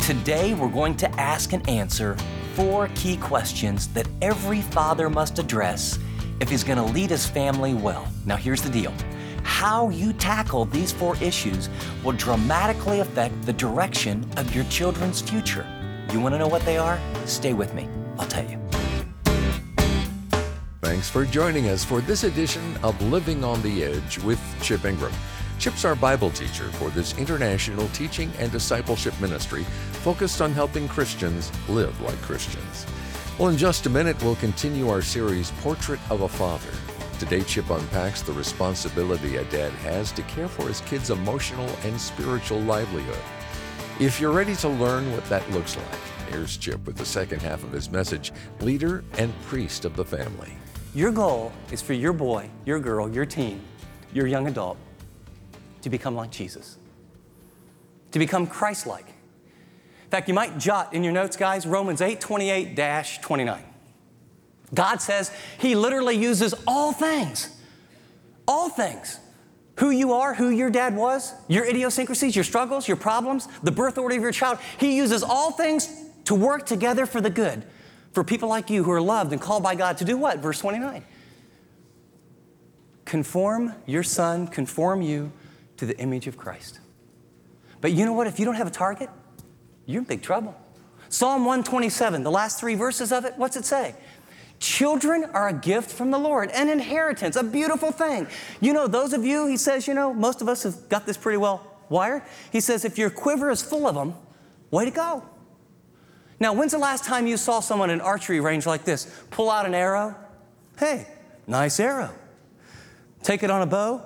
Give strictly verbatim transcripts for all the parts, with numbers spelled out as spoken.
Today, we're going to ask and answer four key questions that every father must address if he's going to lead his family well. Now, here's the deal. How you tackle these four issues will dramatically affect the direction of your children's future. You want to know what they are? Stay with me. I'll tell you. Thanks for joining us for this edition of Living on the Edge with Chip Ingram. Chip's our Bible teacher for this international teaching and discipleship ministry focused on helping Christians live like Christians. Well, in just a minute, we'll continue our series, Portrait of a Father. Today, Chip unpacks the responsibility a dad has to care for his kids' emotional and spiritual livelihood. If you're ready to learn what that looks like, here's Chip with the second half of his message, Leader and Priest of the Family. Your goal is for your boy, your girl, your teen, your young adult to become like Jesus, to become Christ-like. In fact, you might jot in your notes, guys, Romans eight twenty-eight to twenty-nine. God says He literally uses all things, all things. Who you are, who your dad was, your idiosyncrasies, your struggles, your problems, the birth order of your child. He uses all things to work together for the good, for people like you who are loved and called by God to do what? Verse twenty-nine. Conform your son, conform you to the image of Christ. But you know what? If you don't have a target, you're in big trouble. Psalm one twenty-seven, the last three verses of it, what's it say? Children are a gift from the Lord, an inheritance, a beautiful thing. You know, those of you, he says, you know, most of us have got this pretty well wired. He says, if your quiver is full of them, way to go. Now, when's the last time you saw someone in archery range like this? Pull out an arrow. Hey, nice arrow. Take it on a bow.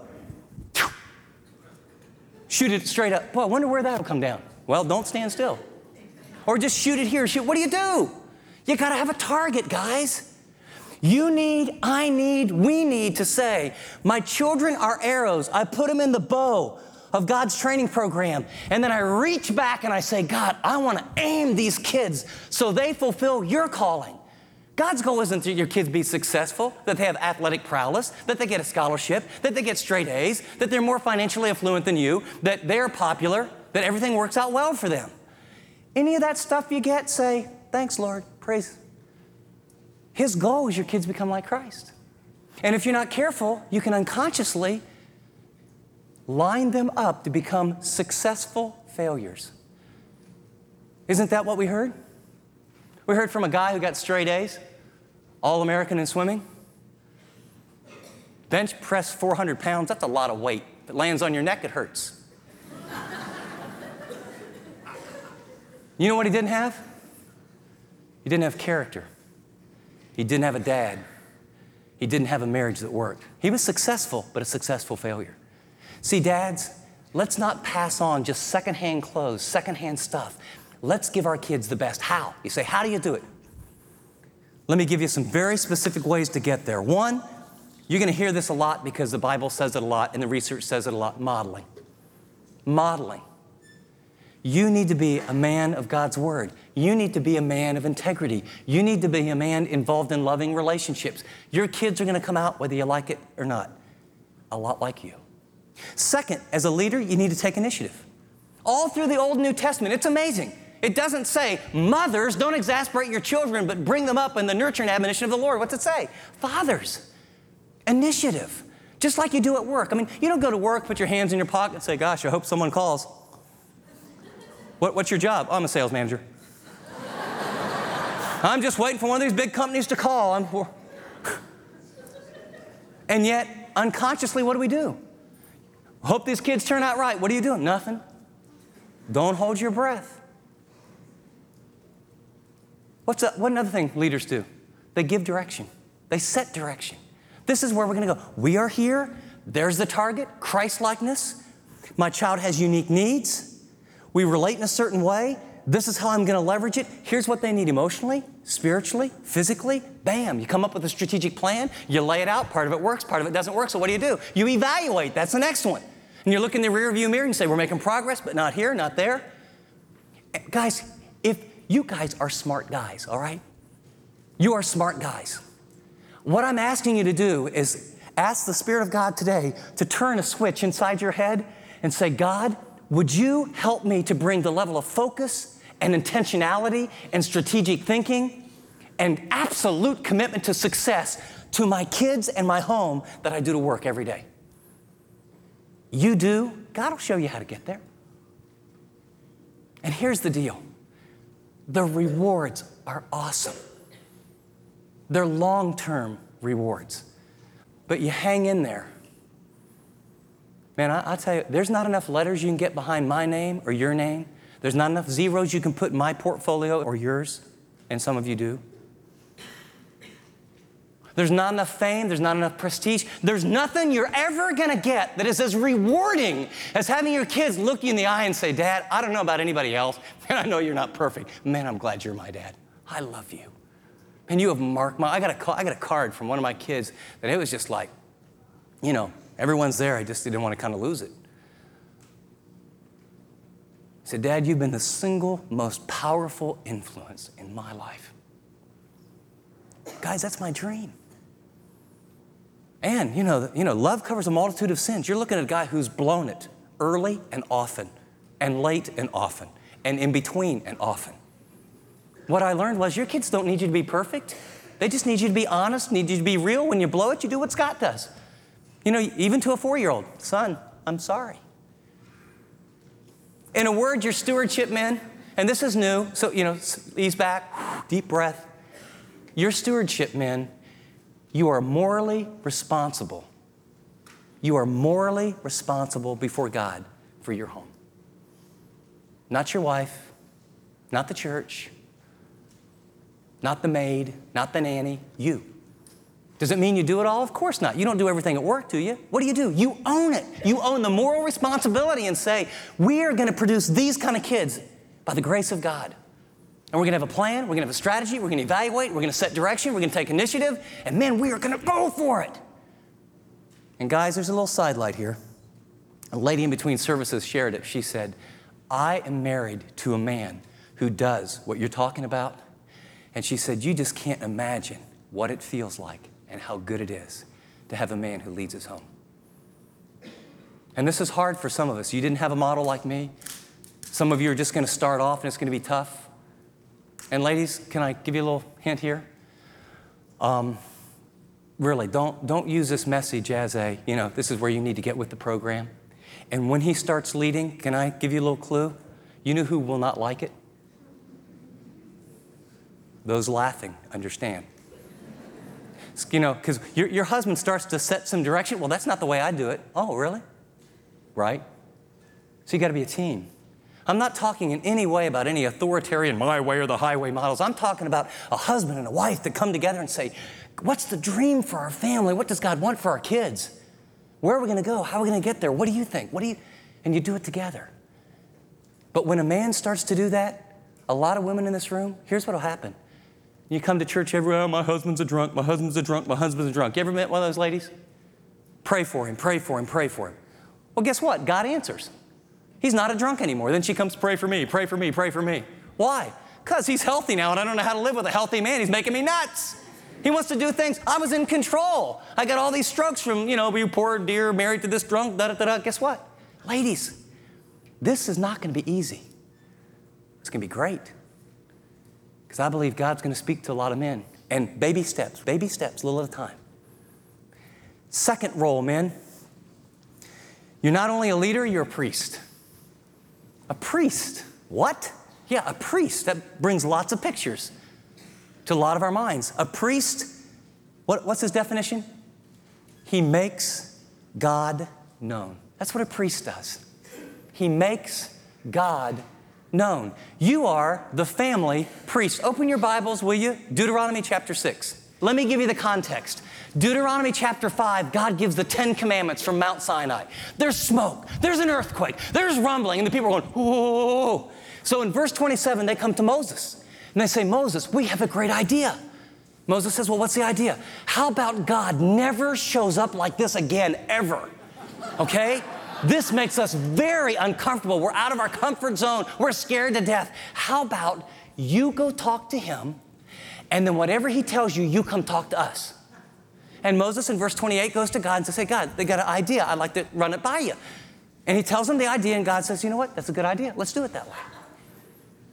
Shoot it straight up. Boy, I wonder where that'll come down. Well, don't stand still. Or just shoot it here. Shoot. What do you do? You got to have a target, guys. You need, I need, we need to say, my children are arrows. I put them in the bow of God's training program. And then I reach back and I say, God, I want to aim these kids so they fulfill your calling. God's goal isn't that your kids be successful, that they have athletic prowess, that they get a scholarship, that they get straight A's, that they're more financially affluent than you, that they're popular, that everything works out well for them. Any of that stuff you get, say, thanks, Lord, praise. His goal is your kids become like Christ. And if you're not careful, you can unconsciously line them up to become successful failures. Isn't that what we heard? We heard from a guy who got straight A's, All-American in swimming. Bench press four hundred pounds, that's a lot of weight. If it lands on your neck, it hurts. You know what he didn't have? He didn't have character. He didn't have a dad. He didn't have a marriage that worked. He was successful, but a successful failure. See, dads, let's not pass on just secondhand clothes, secondhand stuff. Let's give our kids the best. How? You say, how do you do it? Let me give you some very specific ways to get there. One, you're going to hear this a lot because the Bible says it a lot and the research says it a lot, modeling. Modeling. You need to be a man of God's Word. You need to be a man of integrity. You need to be a man involved in loving relationships. Your kids are going to come out, whether you like it or not, a lot like you. Second, as a leader, you need to take initiative. All through the Old and New Testament, it's amazing. It doesn't say, mothers, don't exasperate your children, but bring them up in the nurture and admonition of the Lord. What's it say? Fathers, initiative, just like you do at work. I mean, you don't go to work, put your hands in your pocket and say, gosh, I hope someone calls. What, what's your job? Oh, I'm a sales manager. I'm just waiting for one of these big companies to call. I'm for... And yet, unconsciously, what do we do? Hope these kids turn out right. What are you doing? Nothing. Don't hold your breath. What's a, what another thing leaders do? They give direction. They set direction. This is where we're going to go. We are here. There's the target, Christ-likeness. My child has unique needs. We relate in a certain way. This is how I'm going to leverage it. Here's what they need emotionally, spiritually, physically. Bam, you come up with a strategic plan. You lay it out. Part of it works, part of it doesn't work. So what do you do? You evaluate. That's the next one. And you look in the rearview mirror and you say, we're making progress, but not here, not there. Guys, if you guys are smart guys, all right? You are smart guys. What I'm asking you to do is ask the Spirit of God today to turn a switch inside your head and say, God, would you help me to bring the level of focus and intentionality and strategic thinking and absolute commitment to success to my kids and my home that I do to work every day. You do, God will show you how to get there. And here's the deal. The rewards are awesome. They're long-term rewards. But you hang in there. Man, I, I tell you, there's not enough letters you can get behind my name or your name. There's not enough zeros you can put in my portfolio or yours, and some of you do. There's not enough fame. There's not enough prestige. There's nothing you're ever going to get that is as rewarding as having your kids look you in the eye and say, Dad, I don't know about anybody else, and I know you're not perfect. Man, I'm glad you're my dad. I love you. And you have marked my, I got a call, I got a card from one of my kids that it was just like, you know, everyone's there. I just didn't want to kind of lose it. He said, Dad, you've been the single most powerful influence in my life. Guys, that's my dream. And, you know, you know, love covers a multitude of sins. You're looking at a guy who's blown it early and often, and late and often, and in between and often. What I learned was your kids don't need you to be perfect. They just need you to be honest, need you to be real. When you blow it, you do what Scott does. You know, even to a four-year-old, son, I'm sorry. In a word, your stewardship men, and this is new, so, you know, ease back, deep breath. Your stewardship men, you are morally responsible. You are morally responsible before God for your home. Not your wife, not the church, not the maid, not the nanny, you. Does it mean you do it all? Of course not. You don't do everything at work, do you? What do you do? You own it. You own the moral responsibility and say, we are going to produce these kind of kids by the grace of God. And we're going to have a plan, we're going to have a strategy, we're going to evaluate, we're going to set direction, we're going to take initiative, and man, we are going to go for it. And guys, there's a little sidelight here. A lady in between services shared it. She said, I am married to a man who does what you're talking about. And she said, you just can't imagine what it feels like and how good it is to have a man who leads his home. And this is hard for some of us. You didn't have a model like me. Some of you are just going to start off and it's going to be tough. And ladies, can I give you a little hint here? Um, really, don't, don't use this message as a, you know, this is where you need to get with the program. And when he starts leading, can I give you a little clue? You know who will not like it? Those laughing understand. You know, because your, your husband starts to set some direction. Well, that's not the way I do it. Oh, really? Right? So you got to be a team. I'm not talking in any way about any authoritarian my way or the highway models. I'm talking about a husband and a wife that come together and say, what's the dream for our family? What does God want for our kids? Where are we going to go? How are we going to get there? What do you think? What do you? And you do it together. But when a man starts to do that, a lot of women in this room, here's what will happen. You come to church every, oh, my husband's a drunk, my husband's a drunk, my husband's a drunk. You ever met one of those ladies? Pray for him, pray for him, pray for him. Well, guess what? God answers. He's not a drunk anymore. Then she comes, pray for me, pray for me, pray for me. Why? Because he's healthy now, and I don't know how to live with a healthy man. He's making me nuts. He wants to do things. I was in control. I got all these strokes from, you know, you poor dear, married to this drunk, da-da-da-da. Guess what? Ladies, this is not going to be easy. It's going to be great. Because I believe God's going to speak to a lot of men. And baby steps, baby steps, a little at a time. Second role, men. You're not only a leader, you're a priest. A priest. What? Yeah, a priest. That brings lots of pictures to a lot of our minds. A priest, what, what's his definition? He makes God known. That's what a priest does. He makes God known. You are the family priest. Open your Bibles, will you? Deuteronomy chapter six. Let me give you the context. Deuteronomy chapter five, God gives the Ten Commandments from Mount Sinai. There's smoke, there's an earthquake, there's rumbling, and the people are going, whoa. So in verse twenty-seven, they come to Moses, and they say, Moses, we have a great idea. Moses says, well, what's the idea? How about God never shows up like this again, ever? Okay? This makes us very uncomfortable. We're out of our comfort zone. We're scared to death. How about you go talk to him, and then whatever he tells you, you come talk to us. And Moses in verse twenty-eight goes to God and says, hey, God, they got an idea. I'd like to run it by you. And he tells him the idea, and God says, you know what? That's a good idea. Let's do it that way.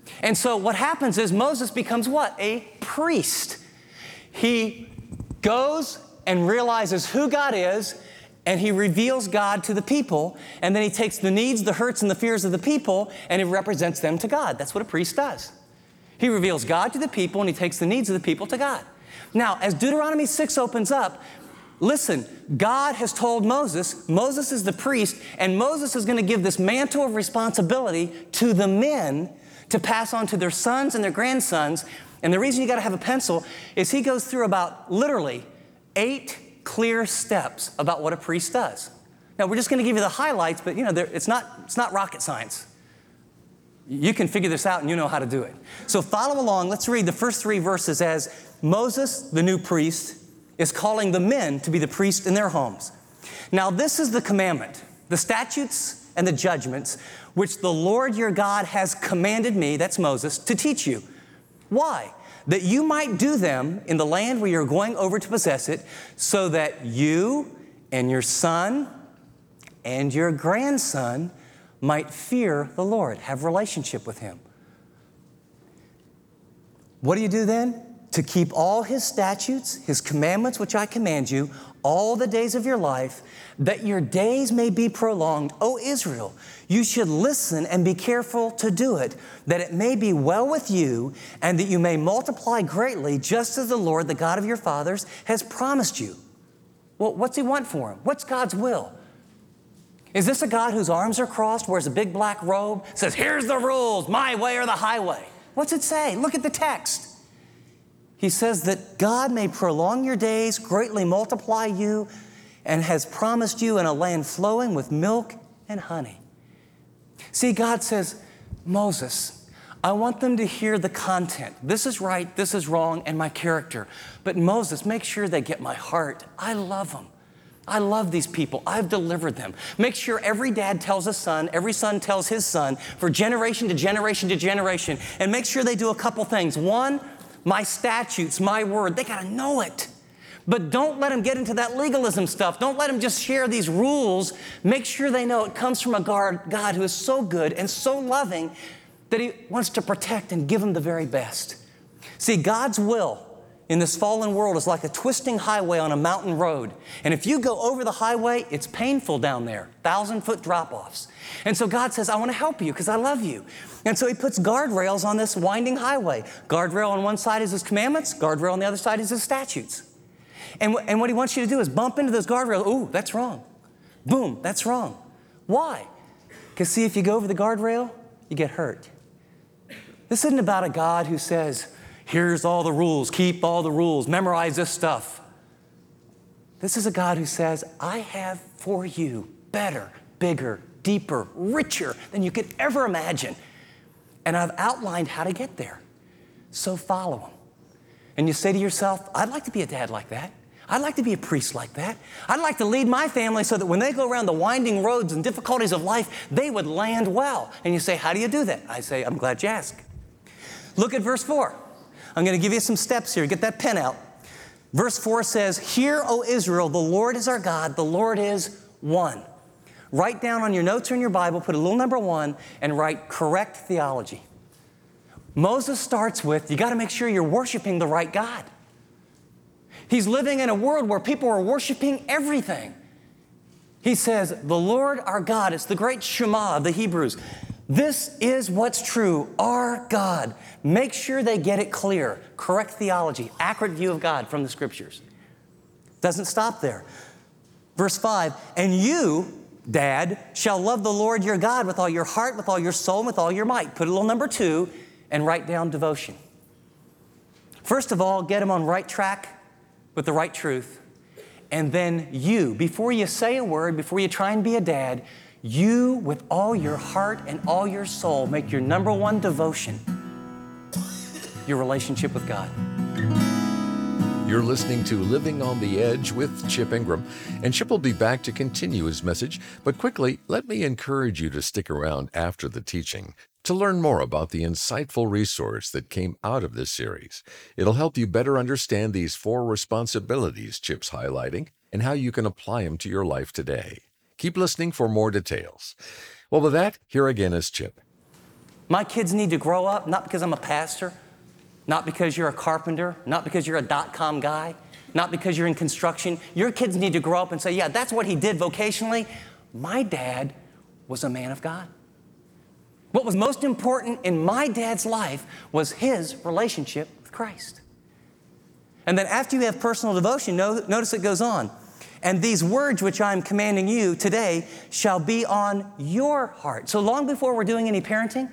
And so what happens is Moses becomes what? A priest. He goes and realizes who God is, and he reveals God to the people, and then he takes the needs, the hurts, and the fears of the people, and he represents them to God. That's what a priest does. He reveals God to the people, and he takes the needs of the people to God. Now, as Deuteronomy six opens up, listen, God has told Moses, Moses is the priest, and Moses is going to give this mantle of responsibility to the men to pass on to their sons and their grandsons. And the reason you got to have a pencil is he goes through about literally eight clear steps about what a priest does. Now, we're just going to give you the highlights, but you know, it's not, it's not rocket science. You can figure this out and you know how to do it. So follow along. Let's read the first three verses as Moses, the new priest, is calling the men to be the priest in their homes. Now, this is the commandment, the statutes and the judgments, which the Lord your God has commanded me, that's Moses, to teach you. Why? That you might do them in the land where you're going over to possess it, so that you and your son and your grandson might fear the Lord, have relationship with Him. What do you do then? To keep all His statutes, His commandments, which I command you, all the days of your life, that your days may be prolonged. O Israel, you should listen and be careful to do it, that it may be well with you, and that you may multiply greatly, just as the Lord, the God of your fathers, has promised you. Well, what's He want for him? What's God's will? Is this a God whose arms are crossed, wears a big black robe, says, here's the rules, my way or the highway? What's it say? Look at the text. He says that God may prolong your days, greatly multiply you, and has promised you in a land flowing with milk and honey. See, God says, Moses, I want them to hear the content. This is right, this is wrong, and my character. But Moses, make sure they get my heart. I love them. I love these people. I've delivered them. Make sure every dad tells a son, every son tells his son, for generation to generation to generation. And make sure they do a couple things. One, my statutes, my word, they got to know it. But don't let them get into that legalism stuff. Don't let them just share these rules. Make sure they know it comes from a God who is so good and so loving that He wants to protect and give them the very best. See, God's will in this fallen world is like a twisting highway on a mountain road. And if you go over the highway, it's painful down there, thousand-foot drop-offs. And so God says, I want to help you because I love you. And so He puts guardrails on this winding highway. Guardrail on one side is His commandments. Guardrail on the other side is His statutes. And, w- and what He wants you to do is bump into those guardrails. Ooh, that's wrong. Boom, that's wrong. Why? Because see, if you go over the guardrail, you get hurt. This isn't about a God who says, here's all the rules, keep all the rules, memorize this stuff. This is a God who says, I have for you better, bigger, deeper, richer than you could ever imagine. And I've outlined how to get there. So follow Him. And you say to yourself, I'd like to be a dad like that. I'd like to be a priest like that. I'd like to lead my family so that when they go around the winding roads and difficulties of life, they would land well. And you say, how do you do that? I say, I'm glad you asked. Look at verse four. I'm going to give you some steps here. Get that pen out. Verse four says, hear, O Israel, the Lord is our God. The Lord is one. Write down on your notes or in your Bible, put a little number one, and write correct theology. Moses starts with, you got to make sure you're worshiping the right God. He's living in a world where people are worshiping everything. He says, the Lord our God, it's the great Shema of the Hebrews. This is what's true, our God. Make sure they get it clear. Correct theology, accurate view of God from the Scriptures. Doesn't stop there. Verse five, and you, Dad, shall love the Lord your God with all your heart, with all your soul, and with all your might. Put a little number two and write down devotion. First of all, get them on right track with the right truth. And then you, before you say a word, before you try and be a dad, you, with all your heart and all your soul, make your number one devotion your relationship with God. You're listening to Living on the Edge with Chip Ingram, and Chip will be back to continue his message. But quickly, let me encourage you to stick around after the teaching to learn more about the insightful resource that came out of this series. It'll help you better understand these four responsibilities Chip's highlighting and how you can apply them to your life today. Keep listening for more details. Well, with that, here again is Chip. My kids need to grow up, not because I'm a pastor, not because you're a carpenter, not because you're a dot-com guy, not because you're in construction. Your kids need to grow up and say, yeah, that's what he did vocationally. My dad was a man of God. What was most important in my dad's life was his relationship with Christ. And then after you have personal devotion, notice it goes on. And these words which I'm commanding you today shall be on your heart. So long before we're doing any parenting,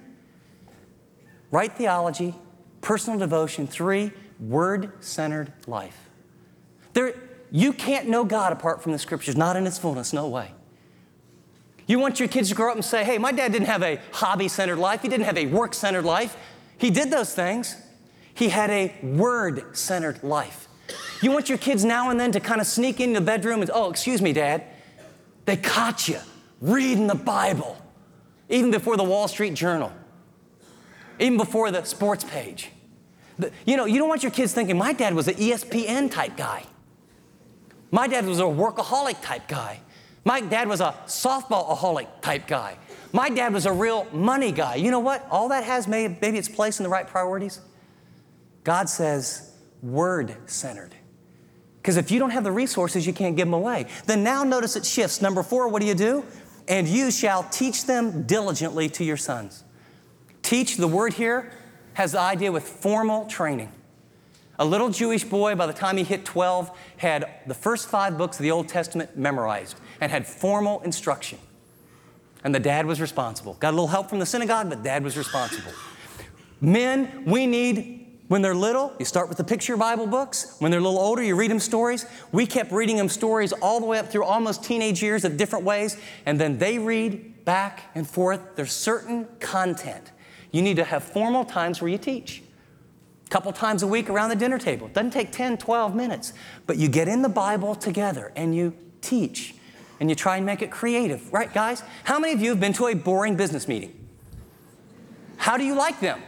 right theology, personal devotion, three, word-centered life. There, you can't know God apart from the Scriptures, not in its fullness, no way. You want your kids to grow up and say, hey, my dad didn't have a hobby-centered life. He didn't have a work-centered life. He did those things. He had a word-centered life. You want your kids now and then to kind of sneak into the bedroom and, oh, excuse me, Dad, they caught you reading the Bible, even before the Wall Street Journal, even before the sports page. The, you know, you don't want your kids thinking, my dad was an E S P N type guy. My dad was a workaholic type guy. My dad was a softball-aholic type guy. My dad was a real money guy. You know what? All that has maybe, maybe its place in the right priorities. God says word-centered. Because if you don't have the resources, you can't give them away. Then now notice it shifts. Number four, what do you do? And you shall teach them diligently to your sons. Teach, the word here, has the idea with formal training. A little Jewish boy, by the time he hit twelve, had the first five books of the Old Testament memorized and had formal instruction. And the dad was responsible. Got a little help from the synagogue, but dad was responsible. Men, we need, when they're little, you start with the picture Bible books. When they're a little older, you read them stories. We kept reading them stories all the way up through almost teenage years of different ways, and then they read back and forth. There's certain content. You need to have formal times where you teach. A couple times a week around the dinner table. It doesn't take ten, twelve minutes, but you get in the Bible together and you teach and you try and make it creative. Right, guys? How many of you have been to a boring business meeting? How do you like them?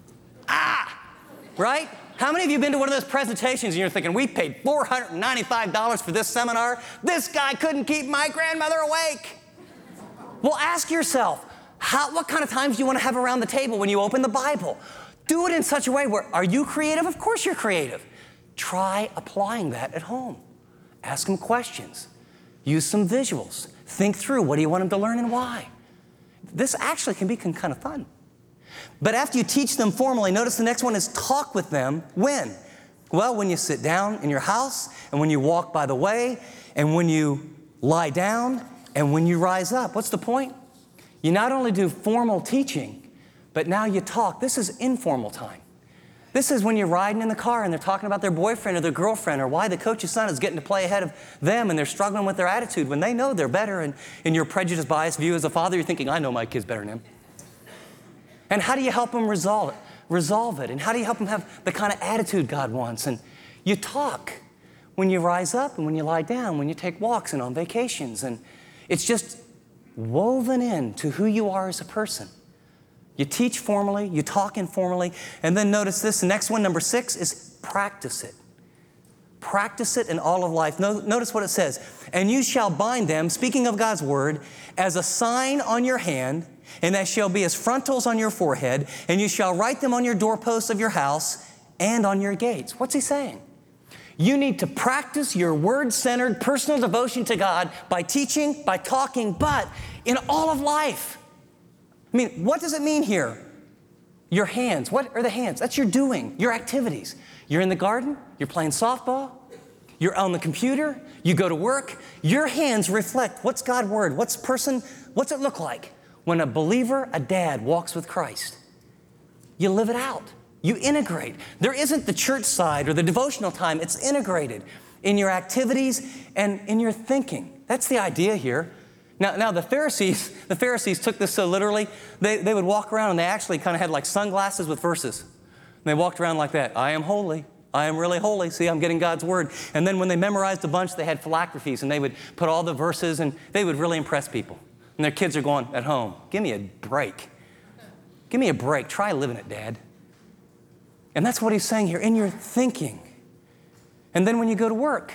Ah! Right? How many of you have been to one of those presentations and you're thinking, we paid four hundred ninety-five dollars for this seminar. This guy couldn't keep my grandmother awake. Well, ask yourself, how, what kind of times do you want to have around the table when you open the Bible? Do it in such a way where, are you creative? Of course you're creative. Try applying that at home. Ask them questions. Use some visuals. Think through, what do you want them to learn and why? This actually can be kind of fun. But after you teach them formally, notice the next one is talk with them. When? Well, when you sit down in your house, and when you walk by the way, and when you lie down, and when you rise up. What's the point? You not only do formal teaching, but now you talk. This is informal time. This is when you're riding in the car and they're talking about their boyfriend or their girlfriend or why the coach's son is getting to play ahead of them and they're struggling with their attitude when they know they're better, and in your prejudice biased view as a father, you're thinking, I know my kid's better than him. And how do you help them resolve it? Resolve it? And how do you help them have the kind of attitude God wants? And you talk when you rise up and when you lie down, when you take walks and on vacations. And it's just woven into who you are as a person. You teach formally, you talk informally, and then notice this, the next one, number six, is practice it. Practice it in all of life. No, notice what it says. And you shall bind them, speaking of God's word, as a sign on your hand, and they shall be as frontals on your forehead, and you shall write them on your doorposts of your house and on your gates. What's he saying? You need to practice your word-centered personal devotion to God by teaching, by talking, but in all of life. I mean, what does it mean here? Your hands. What are the hands? That's your doing, your activities. You're in the garden, you're playing softball, you're on the computer, you go to work. Your hands reflect what's God's word, what's person, what's it look like when a believer, a dad, walks with Christ. You live it out. You integrate. There isn't the church side or the devotional time. It's integrated in your activities and in your thinking. That's the idea here. Now, now the Pharisees, the Pharisees took this so literally, they, they would walk around and they actually kind of had like sunglasses with verses. And they walked around like that. I am holy. I am really holy. See, I'm getting God's word. And then when they memorized a bunch, they had phylacteries and they would put all the verses and they would really impress people. And their kids are going at home, give me a break. Give me a break. Try living it, Dad. And that's what he's saying here, in your thinking. And then when you go to work,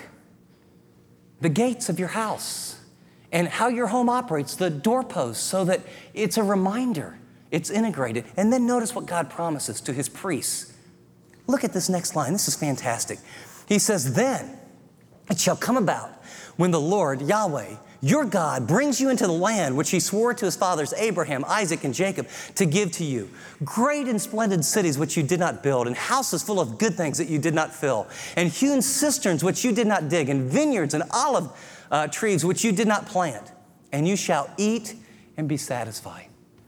the gates of your house and how your home operates, the doorposts, so that it's a reminder. It's integrated. And then notice what God promises to his priests. Look at this next line. This is fantastic. He says, then it shall come about when the Lord, Yahweh, your God, brings you into the land which he swore to his fathers, Abraham, Isaac, and Jacob, to give to you. Great and splendid cities which you did not build, and houses full of good things that you did not fill, and hewn cisterns which you did not dig, and vineyards and olive uh, trees which you did not plant. And you shall eat and be satisfied.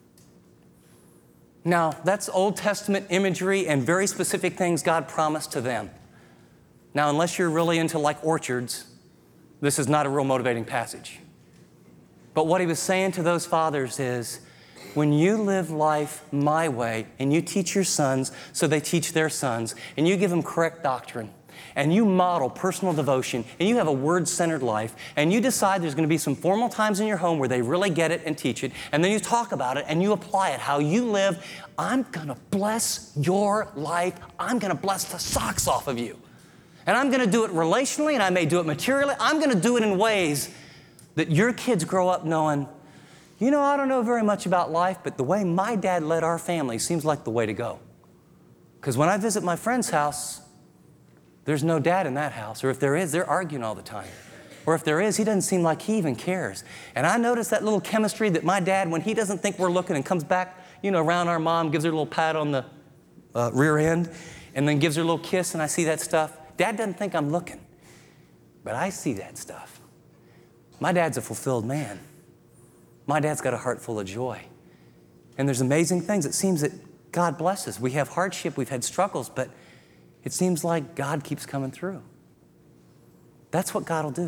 Now, that's Old Testament imagery and very specific things God promised to them. Now, unless you're really into like orchards, this is not a real motivating passage. But what he was saying to those fathers is, when you live life my way and you teach your sons so they teach their sons, and you give them correct doctrine, and you model personal devotion, and you have a word-centered life, and you decide there's going to be some formal times in your home where they really get it and teach it, and then you talk about it and you apply it, how you live, I'm going to bless your life. I'm going to bless the socks off of you. And I'm going to do it relationally, and I may do it materially. I'm going to do it in ways that your kids grow up knowing, you know, I don't know very much about life, but the way my dad led our family seems like the way to go. Because when I visit my friend's house, there's no dad in that house. Or if there is, they're arguing all the time. Or if there is, he doesn't seem like he even cares. And I notice that little chemistry that my dad, when he doesn't think we're looking and comes back, you know, around our mom, gives her a little pat on the uh, rear end, and then gives her a little kiss, and I see that stuff. Dad doesn't think I'm looking, but I see that stuff. My dad's a fulfilled man. My dad's got a heart full of joy. And there's amazing things. It seems that God blesses. We have hardship, we've had struggles, but it seems like God keeps coming through. That's what God will do.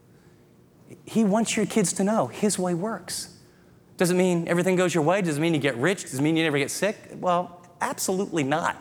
He wants your kids to know his way works. Does it mean everything goes your way? Does it mean you get rich? Does it mean you never get sick? Well, absolutely not.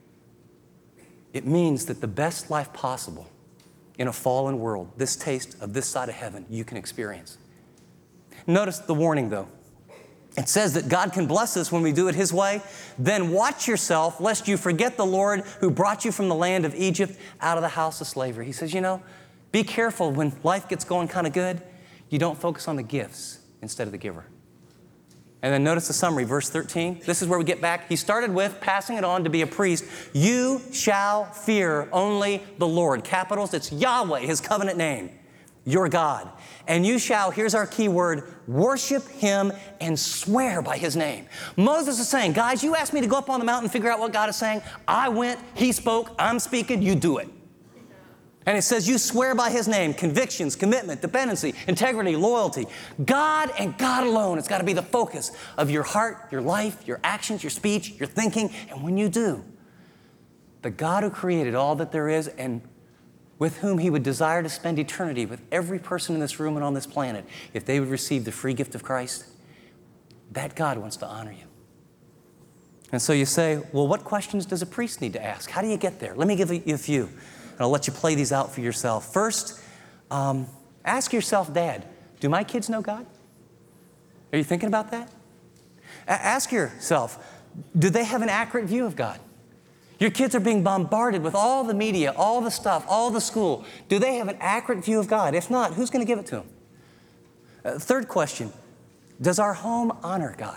It means that the best life possible in a fallen world, this taste of this side of heaven, you can experience. Notice the warning, though. It says that God can bless us when we do it his way. Then watch yourself, lest you forget the Lord who brought you from the land of Egypt out of the house of slavery. He says, you know, be careful when life gets going kind of good. You don't focus on the gifts instead of the giver. And then notice the summary, verse thirteen. This is where we get back. He started with passing it on to be a priest. You shall fear only the Lord. Capitals, it's Yahweh, his covenant name, your God. And you shall, here's our key word, worship him and swear by his name. Moses is saying, guys, you asked me to go up on the mountain and figure out what God is saying. I went, he spoke, I'm speaking, you do it. And it says you swear by his name, convictions, commitment, dependency, integrity, loyalty. God and God alone. It's got to be the focus of your heart, your life, your actions, your speech, your thinking. And when you do, the God who created all that there is and with whom he would desire to spend eternity with every person in this room and on this planet, if they would receive the free gift of Christ, that God wants to honor you. And so you say, well, what questions does a priest need to ask? How do you get there? Let me give you a few. And I'll let you play these out for yourself. First, um, ask yourself, Dad, do my kids know God? Are you thinking about that? A- ask yourself, do they have an accurate view of God? Your kids are being bombarded with all the media, all the stuff, all the school. Do they have an accurate view of God? If not, who's going to give it to them? Uh, third question, does our home honor God?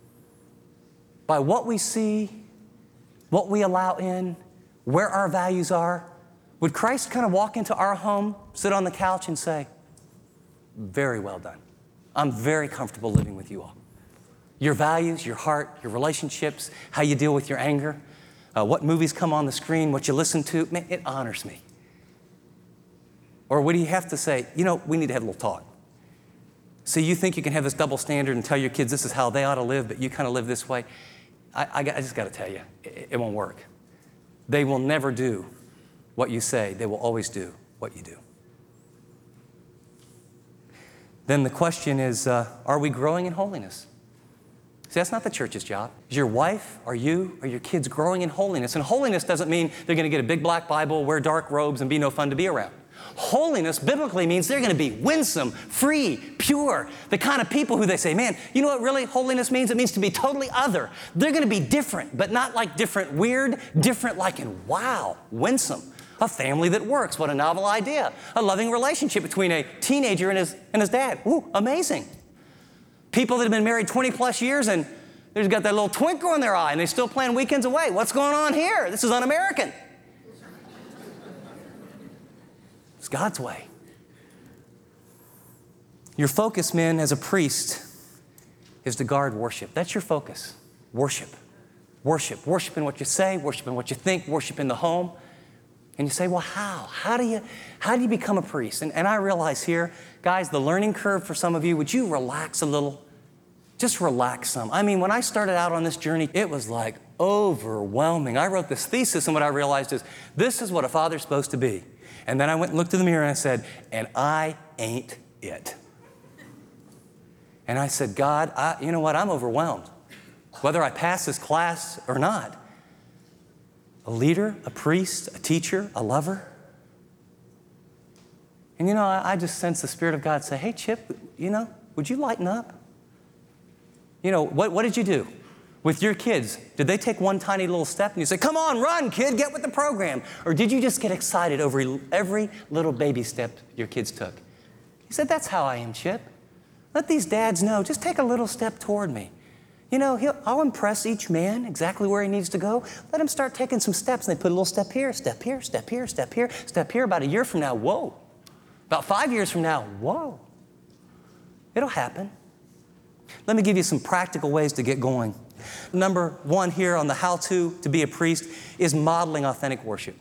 By what we see, what we allow in, where our values are, would Christ kind of walk into our home, sit on the couch and say, very well done. I'm very comfortable living with you all. Your values, your heart, your relationships, how you deal with your anger, uh, what movies come on the screen, what you listen to, man, it honors me. Or would he have to say, you know, we need to have a little talk. So you think you can have this double standard and tell your kids this is how they ought to live, but you kind of live this way? I, I, I just got to tell you, it, it won't work. They will never do what you say. They will always do what you do. Then the question is, uh, are we growing in holiness? See, that's not the church's job. Is your wife, are you, are your kids growing in holiness? And holiness doesn't mean they're going to get a big black Bible, wear dark robes, and be no fun to be around. Holiness biblically means they're going to be winsome, free, pure, the kind of people who they say, man, you know what really holiness means? It means to be totally other. They're going to be different, but not like different weird, different like in wow, winsome. A family that works, what a novel idea. A loving relationship between a teenager and his, and his dad. Ooh, amazing. People that have been married twenty plus years and They've got that little twinkle in their eye, and they still plan weekends away. What's going on here? This is un-American. It's God's way. Your focus, men, as a priest, is to guard worship. That's your focus. Worship. Worship. Worship in what you say, worship in what you think, worship in the home. And you say, well, how? How do you, how do you become a priest? And, and I realize here, guys, the learning curve for some of you, would you relax a little? Just relax some. I mean, when I started out on this journey, it was like overwhelming. I wrote this thesis, and what I realized is, this is what a father's supposed to be. And then I went and looked in the mirror and I said, and I ain't it. And I said, God, I, you know what? I'm overwhelmed. Whether I pass this class or not. A leader, a priest, a teacher, a lover. And you know, I, I just sense the Spirit of God say, hey, Chip, you know, would you lighten up? You know, what, what did you do with your kids? Did they take one tiny little step and you say, come on, run, kid, get with the program? Or did you just get excited over every little baby step your kids took? He said, that's how I am, Chip. Let these dads know, just take a little step toward me. You know, he'll, I'll impress each man exactly where he needs to go. Let him start taking some steps. And they put a little step here, step here, step here, step here, step here. About a year from now, whoa. About five years from now, whoa. It'll happen. Let me give you some practical ways to get going. Number one here on the how-to to be a priest is modeling authentic worship.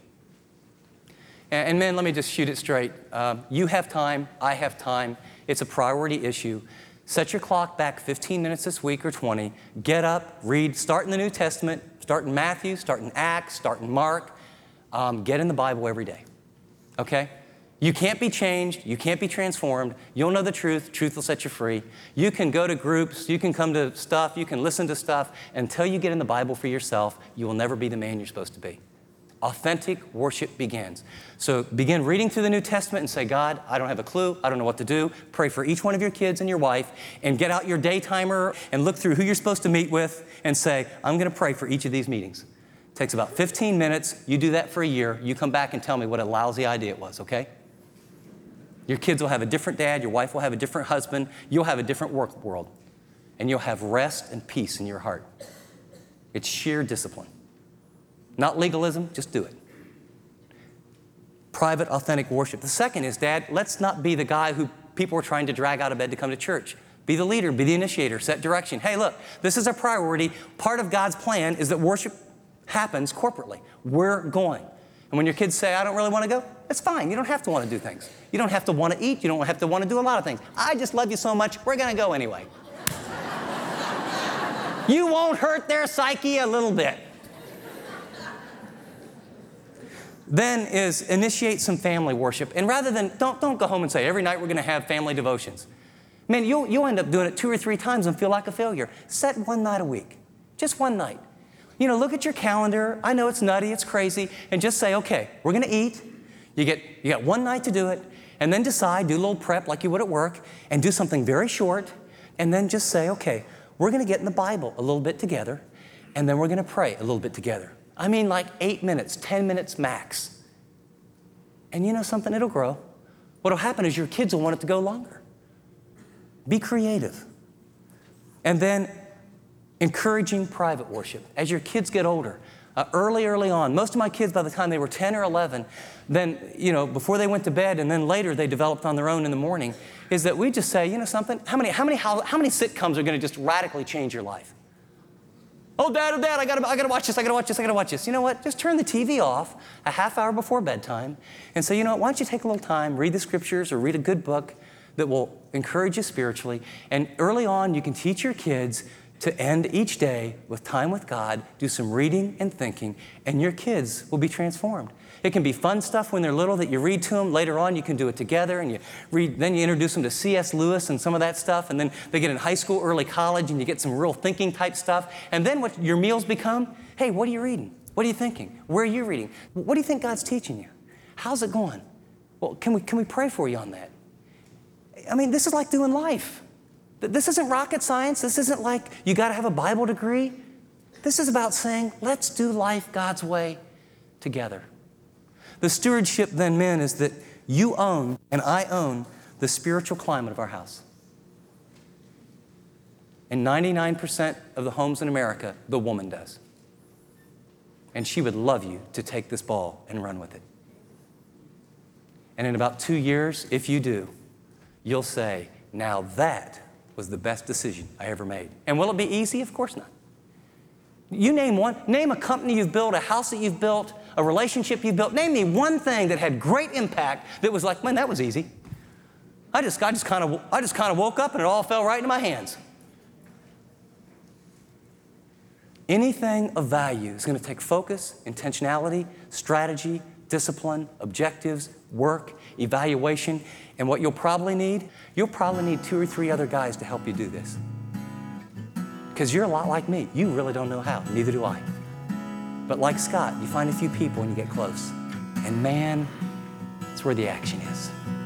And, and men, let me just shoot it straight. Uh, you have time. I have time. It's a priority issue. Set your clock back fifteen minutes this week or twenty. Get up, read, start in the New Testament, start in Matthew, start in Acts, start in Mark. Um, get in the Bible every day, okay? You can't be changed. You can't be transformed. You'll know the truth. Truth will set you free. You can go to groups. You can come to stuff. You can listen to stuff. Until you get in the Bible for yourself, you will never be the man you're supposed to be. Authentic worship begins. So begin reading through the New Testament and say, God, I don't have a clue. I don't know what to do. Pray for each one of your kids and your wife, and get out your day timer and look through who you're supposed to meet with and say, I'm going to pray for each of these meetings. It takes about fifteen minutes. You do that for a year. You come back and tell me what a lousy idea it was, okay? Your kids will have a different dad. Your wife will have a different husband. You'll have a different work world. And you'll have rest and peace in your heart. It's sheer discipline. Not legalism, just do it. Private, authentic worship. The second is, Dad, let's not be the guy who people are trying to drag out of bed to come to church. Be the leader, be the initiator, set direction. Hey, look, this is a priority. Part of God's plan is that worship happens corporately. We're going. And when your kids say, I don't really want to go, it's fine. You don't have to want to do things. You don't have to want to eat. You don't have to want to do a lot of things. I just love you so much, we're going to go anyway. You won't hurt their psyche a little bit. Then is initiate some family worship. And rather than, don't, don't go home and say, every night we're going to have family devotions. Man, you'll, you'll end up doing it two or three times and feel like a failure. Set one night a week. Just one night. You know, look at your calendar. I know it's nutty, it's crazy. And just say, okay, we're going to eat. You get, you got one night to do it. And then decide, do a little prep like you would at work. And do something very short. And then just say, okay, we're going to get in the Bible a little bit together. And then we're going to pray a little bit together. I mean, like eight minutes, ten minutes max. And you know something? It'll grow. What'll happen is your kids will want it to go longer. Be creative. And then encouraging private worship. As your kids get older, uh, early, early on, most of my kids, by the time they were ten or eleven, then, you know, before they went to bed, and then later they developed on their own in the morning, is that we just say, you know something? How many, how many, how, how many sitcoms are going to just radically change your life? Oh, Dad, oh, Dad, I gotta, I gotta watch this, I gotta watch this, I gotta watch this. You know what? Just turn the T V off a half hour before bedtime and say, you know what, why don't you take a little time, read the scriptures or read a good book that will encourage you spiritually. And early on, you can teach your kids to end each day with time with God, do some reading and thinking, and your kids will be transformed. It can be fun stuff when they're little that you read to them. Later on, you can do it together, and you read. Then you introduce them to C S Lewis and some of that stuff, and then they get in high school, early college, and you get some real thinking type stuff. And then what your meals become, hey, what are you reading? What are you thinking? Where are you reading? What do you think God's teaching you? How's it going? Well, can we, can we pray for you on that? I mean, this is like doing life. This isn't rocket science. This isn't like you got to have a Bible degree. This is about saying, let's do life God's way together. The stewardship then, men, is that you own and I own the spiritual climate of our house. In ninety-nine percent of the homes in America, the woman does. And she would love you to take this ball and run with it. And in about two years, if you do, you'll say, now that was the best decision I ever made. And will it be easy? Of course not. You name one, name a company you've built, a house that you've built, a relationship you've built. Name me one thing that had great impact that was like, man, that was easy. I just, I just kind of, I just kind of woke up and it all fell right into my hands. Anything of value is going to take focus, intentionality, strategy, discipline, objectives, work, evaluation, and what you'll probably need, you'll probably need two or three other guys to help you do this. Because you're a lot like me. You really don't know how, neither do I. But like Scott, you find a few people and you get close. And man, that's where the action is.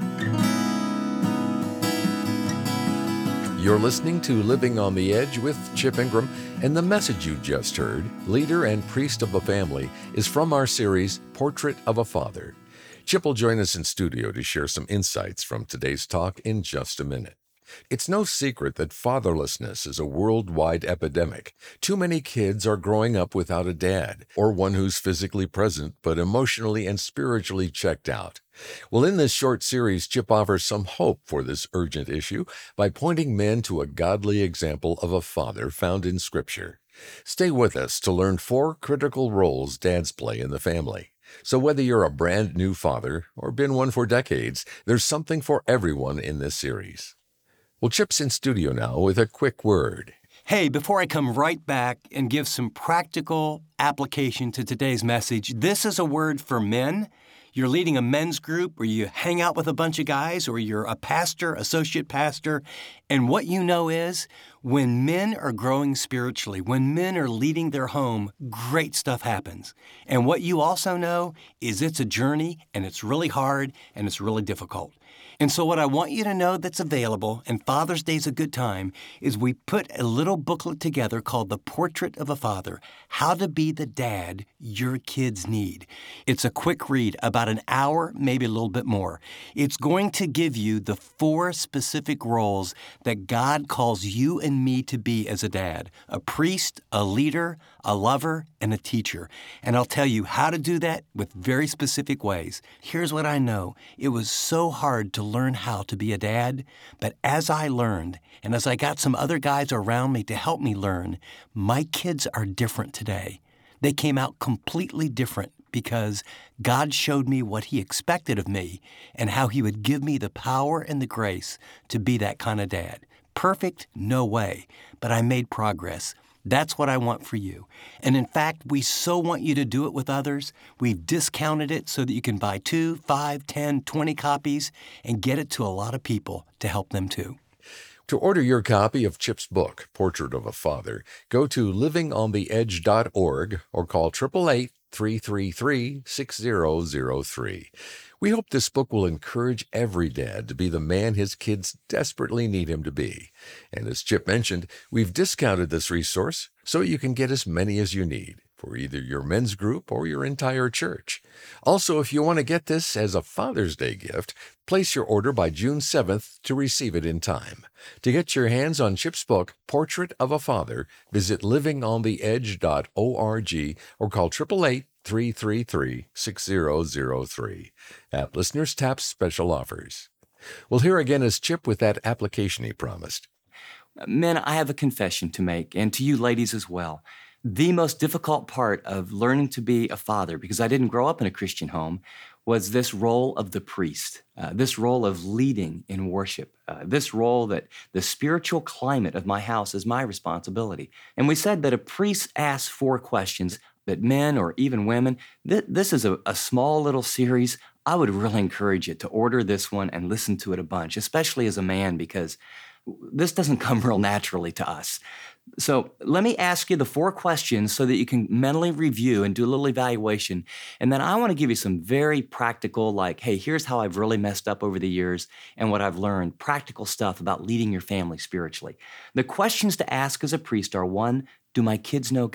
You're listening to Living on the Edge with Chip Ingram, and the message you just heard, leader and priest of the family, is from our series, Portrait of a Father. Chip will join us in studio to share some insights from today's talk in just a minute. It's no secret that fatherlessness is a worldwide epidemic. Too many kids are growing up without a dad, or one who's physically present but emotionally and spiritually checked out. Well, in this short series, Chip offers some hope for this urgent issue by pointing men to a godly example of a father found in Scripture. Stay with us to learn four critical roles dads play in the family. So whether you're a brand new father or been one for decades, there's something for everyone in this series. Well, Chip's in studio now with a quick word. Hey, before I come right back and give some practical application to today's message, this is a word for men. You're leading a men's group, or you hang out with a bunch of guys, or you're a pastor, associate pastor, and what you know is when men are growing spiritually, when men are leading their home, great stuff happens. And what you also know is it's a journey, and it's really hard, and it's really difficult. And so what I want you to know that's available, and Father's Day is a good time, is we put a little booklet together called The Portrait of a Father, How to Be the Dad Your Kids Need. It's a quick read, about an hour, maybe a little bit more. It's going to give you the four specific roles that God calls you and me to be as a dad: a priest, a leader, a lover, and a teacher. And I'll tell you how to do that with very specific ways. Here's what I know. It was so hard to learn how to be a dad, but as I learned, and as I got some other guys around me to help me learn, my kids are different today. They came out completely different because God showed me what He expected of me and how He would give me the power and the grace to be that kind of dad. Perfect? No way. But I made progress. That's what I want for you. And in fact, we so want you to do it with others. We've discounted it so that you can buy two, five, ten, twenty copies and get it to a lot of people to help them too. To order your copy of Chip's book, Portrait of a Father, go to living on the edge dot org or call eight eight eight, three three three, six zero zero three. We hope this book will encourage every dad to be the man his kids desperately need him to be. And as Chip mentioned, we've discounted this resource so you can get as many as you need for either your men's group or your entire church. Also, if you want to get this as a Father's Day gift, place your order by June seventh to receive it in time. To get your hands on Chip's book, Portrait of a Father, visit living on the edge dot org or call eight eight eight, three three three, six zero zero three. App listeners tap special offers. Well, here again is Chip with that application he promised. Men, I have a confession to make, and to you ladies as well. The most difficult part of learning to be a father, because I didn't grow up in a Christian home, was this role of the priest, uh, this role of leading in worship, uh, this role that the spiritual climate of my house is my responsibility. And we said that a priest asks four questions that men or even women, th- this is a, a small little series. I would really encourage you to order this one and listen to it a bunch, especially as a man, because this doesn't come real naturally to us. So let me ask you the four questions so that you can mentally review and do a little evaluation. And then I want to give you some very practical, like, hey, here's how I've really messed up over the years and what I've learned, practical stuff about leading your family spiritually. The questions to ask as a priest are: one, do my kids know God?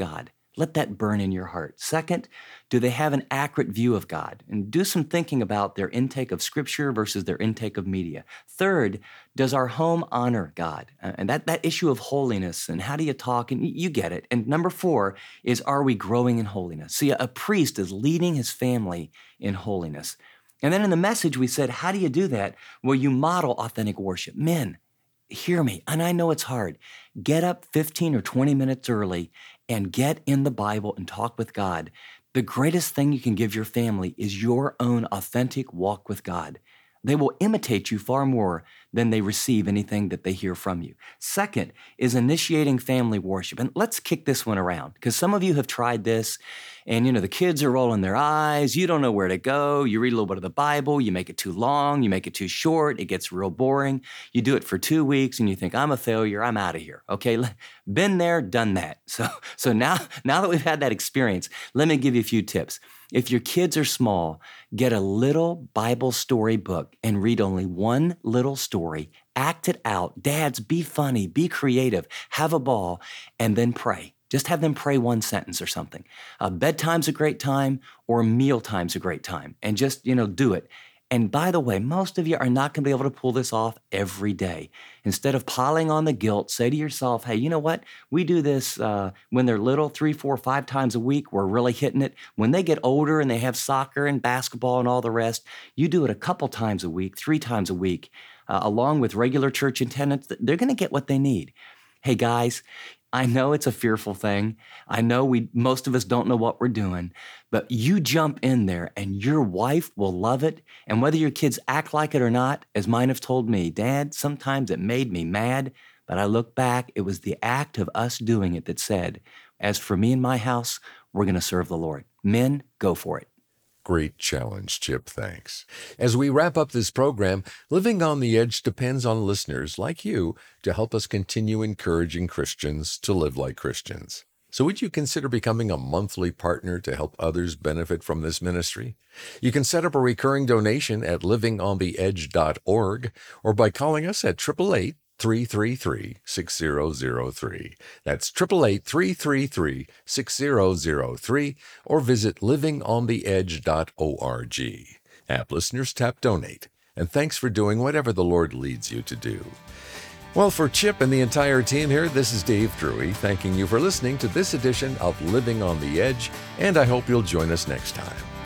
Let that burn in your heart. Second, do they have an accurate view of God? And do some thinking about their intake of Scripture versus their intake of media. Third, does our home honor God? Uh, And that, that issue of holiness and how do you talk, and y- you get it. And number four is, are we growing in holiness? See, a, a priest is leading his family in holiness. And then in the message, we said, how do you do that? Well, you model authentic worship. Men, hear me, and I know it's hard. Get up fifteen or twenty minutes early and get in the Bible and talk with God. The greatest thing you can give your family is your own authentic walk with God. They will imitate you far more than they receive anything that they hear from you. Second is initiating family worship. And let's kick this one around, because some of you have tried this and, you know, the kids are rolling their eyes. You don't know where to go. You read a little bit of the Bible. You make it too long. You make it too short. It gets real boring. You do it for two weeks and you think, I'm a failure. I'm out of here. Okay. Been there, done that. So, so now, now that we've had that experience, let me give you a few tips. If your kids are small, get a little Bible story book and read only one little story. Act it out. Dads, be funny, be creative, have a ball, and then pray. Just have them pray one sentence or something. Uh, bedtime's a great time, or mealtime's a great time, and just, you know, do it. And by the way, most of you are not going to be able to pull this off every day. Instead of piling on the guilt, say to yourself, hey, you know what? We do this uh, when they're little, three, four, five times a week. We're really hitting it. When they get older and they have soccer and basketball and all the rest, you do it a couple times a week, three times a week, uh, along with regular church attendance. They're going to get what they need. Hey, guys, I know it's a fearful thing. I know we most of us don't know what we're doing, but you jump in there and your wife will love it. And whether your kids act like it or not, as mine have told me, Dad, sometimes it made me mad, but I look back, it was the act of us doing it that said, as for me and my house, we're going to serve the Lord. Men, go for it. Great challenge, Chip. Thanks. As we wrap up this program, Living on the Edge depends on listeners like you to help us continue encouraging Christians to live like Christians. So would you consider becoming a monthly partner to help others benefit from this ministry? You can set up a recurring donation at living on the edge dot org or by calling us at eight eight eight, three three three, six zero zero three. That's eight eight eight, three three three, six zero zero three or visit living on the edge dot org. App listeners, tap donate. And thanks for doing whatever the Lord leads you to do. Well, for Chip and the entire team here, this is Dave Drury, thanking you for listening to this edition of Living on the Edge, and I hope you'll join us next time.